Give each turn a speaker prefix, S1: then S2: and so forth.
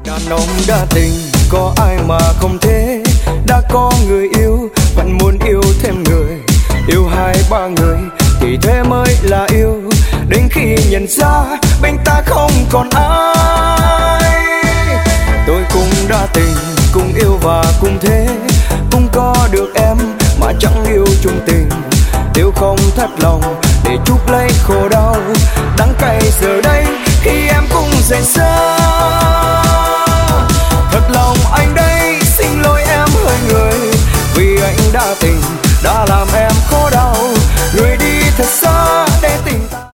S1: Đàn ông đã tình có ai mà không thế, đã có người yêu vẫn muốn yêu thêm người, yêu hai ba người thì thế mới là yêu, đến khi nhận ra bên ta không còn ai. Tôi cũng đã tình, cũng yêu và cũng thế, cũng có được em mà chẳng yêu chung tình, yêu không thất lòng để chuốc lấy khổ đau, đắng cay giờ đây khi em cũng rời xa.